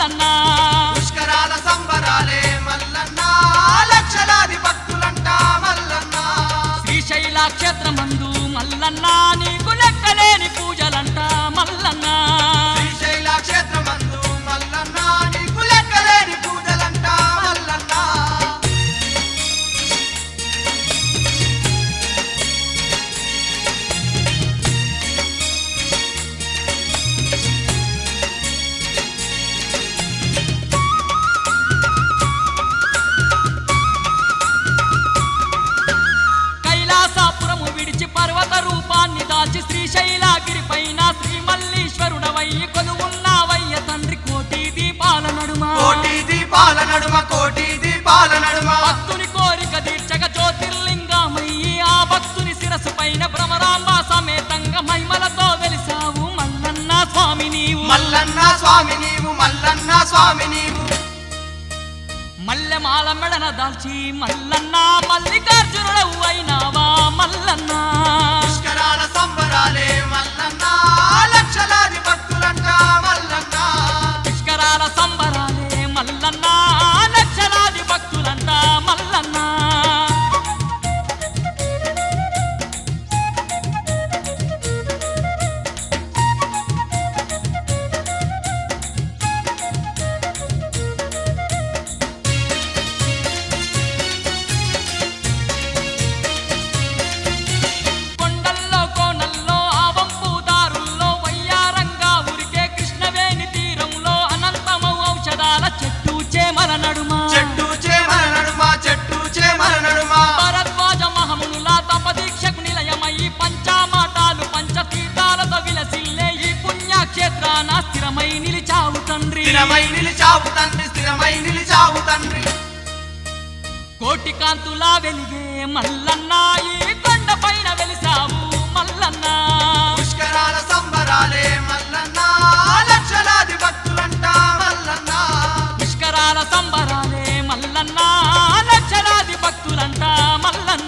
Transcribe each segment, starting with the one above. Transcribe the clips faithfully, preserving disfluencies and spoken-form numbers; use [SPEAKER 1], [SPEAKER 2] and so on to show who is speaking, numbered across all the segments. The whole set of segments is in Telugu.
[SPEAKER 1] మల్లన్న
[SPEAKER 2] పుష్కరాల సంబరాలే మల్లన్న లక్షలాది భక్తులంట మల్లన్న
[SPEAKER 1] శ్రీశైల క్షేత్రమందు మల్లన్న నీకు లెక్కలేని పూజలంట మల్లన్న
[SPEAKER 2] శ్రీశైల క్షేత్రమందు మల్లన్న నీకు లెక్కలేని పూజలంట మల్లన్న
[SPEAKER 1] కైలాసపురము విడిచి పర్వత రూపాన్ని దాల్చి శ్రీశైలగిరి పైన శ్రీ మల్లీశ్వరుడవయ్యి కొలువున్నావయ్య తండ్రి కోటి దీపాల నడుమ
[SPEAKER 2] కోటి దీపాల నడుమ కోటి దీపాల నడుమ
[SPEAKER 1] భక్తుని కోరిక తీర్చక జ్యోతిర్లింగమయ్యి ఆ భక్తుని శిరసు పైన భ్రమరాంబ సమేతంగా మహిమలతో వెలిసావు మల్లన్న స్వామి నీవు
[SPEAKER 2] మల్లన్న స్వామి నీవు మల్లన్న స్వామి నీవు
[SPEAKER 1] మల్లెమాల మెడన దాల్చి మల్లన్న మల్లికార్జునుడవు అయినావా మల్లన్న
[SPEAKER 2] పుష్కరాల సంబరాలే మల్లన్న లక్షలాది భక్తులంట మల్లన్న
[SPEAKER 1] పుష్కరాల సంబరాలే మల్లన్న లక్షలాది భక్తులంట మల్లన్న కొండల్లో కోనల్లో ఆవంపు దారుల్లో వయ్యారంగా ఉరికే కృష్ణవేణి తీరంలో అనంతమౌ ఔషధాల చెట్టు చేమల నడుమ
[SPEAKER 2] చెట్టు చేమల నడుమ చెట్టు చేమల నడుమ
[SPEAKER 1] భరద్వాజ మహమునుల తపదీక్షకు నిలయమయ్యి పంచామాటాలు పంచతీర్థాలతో విలసిల్లే ఈ పుణ్యక్షేత్రాన స్థిరమై నిలిచావు తండ్రి
[SPEAKER 2] స్థిరమై నిలిచావు తండ్రి స్థిరమై నిలిచావు తండ్రి
[SPEAKER 1] కోటి కాంతులా వెలిగే మల్లన్న ఈ కొండ పైన వెలిసావు మల్లన్న
[SPEAKER 2] పుష్కరాల సంబరాలే మల్లన్న లక్షలాది భక్తులంట మల్లన్న
[SPEAKER 1] పుష్కరాల సంబరాలే మల్లన్న లక్షలాది భక్తులంట మల్లన్న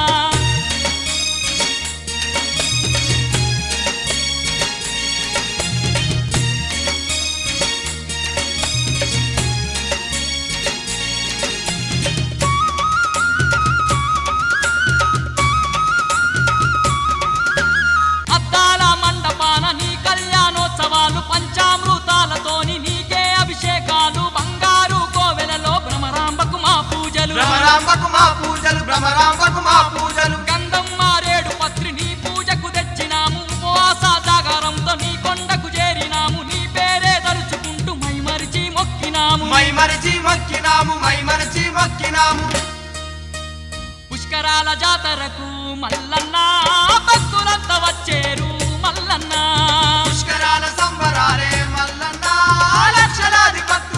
[SPEAKER 1] అద్దాల మండపాన నీ కళ్యాణోత్సవాలు పంచామృతాలతోని నీకే అభిషేకాలు బంగారు కోవెలలో భ్రమరాంబకు మా పూజలు
[SPEAKER 2] భ్రమరాంబకు మా పూజలు భ్రమరాంబకు మా పూజలు
[SPEAKER 1] గంధం మారేడు పత్రి నీ పూజకు తెచ్చినాము ఉపవాస జాగారంతో నీ కొండకు చేరినాము నీ పేరే తలుచుకుంటూ మైమరిచి మొక్కినాము
[SPEAKER 2] మై మరచి మొక్కినాము మై మరచి మొక్కినాము
[SPEAKER 1] పుష్కరాల జాతరకు మల్లన్న భక్తులంతా వచ్చేరు మల్లన్న
[SPEAKER 2] పుష్కరాల సంబరాలే మల్లన్న లక్షలాది భక్తులు